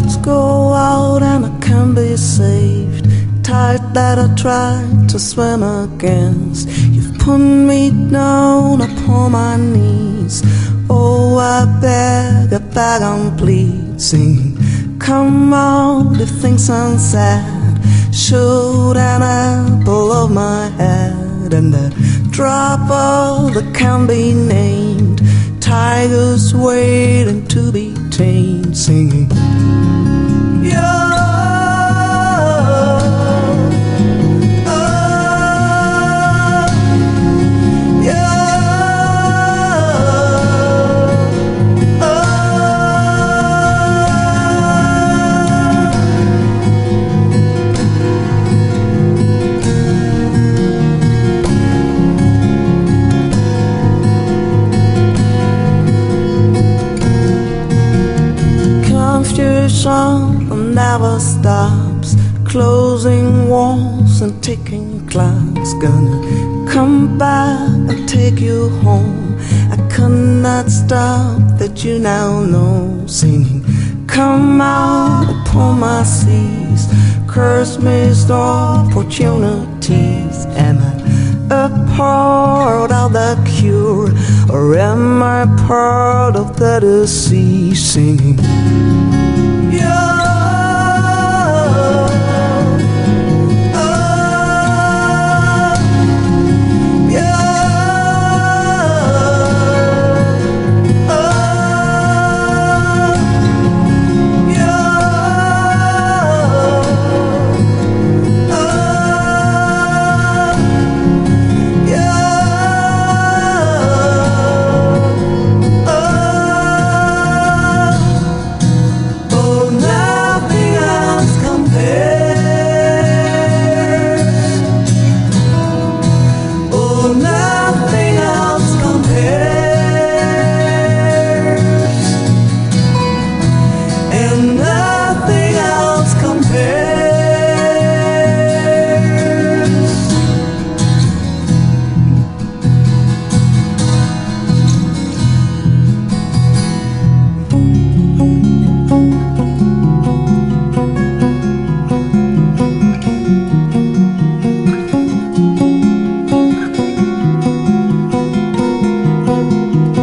tides go out and I can be saved. Tide that I tried to swim against. You've put me down upon my knees. Oh, I beg and plead, sing, come out if things aren't sad. Shoot an apple of my head, and a drop of that can be named. Tigers waiting to be tamed, singing, yeah. Confusion never stops, closing walls and ticking clocks. Gonna come back and take you home. I could not stop that you now know, singing, come out upon my seas. Curse missed opportunities. Am I a part of the cure, or am I part of the disease, singing, yeah.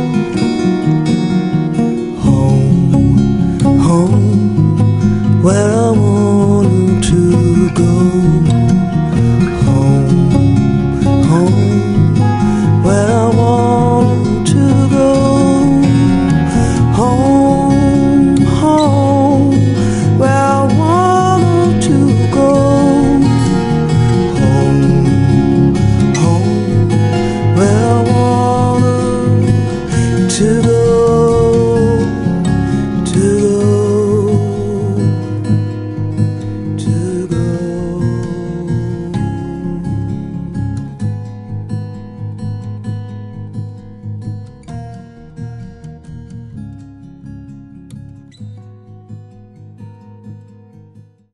Where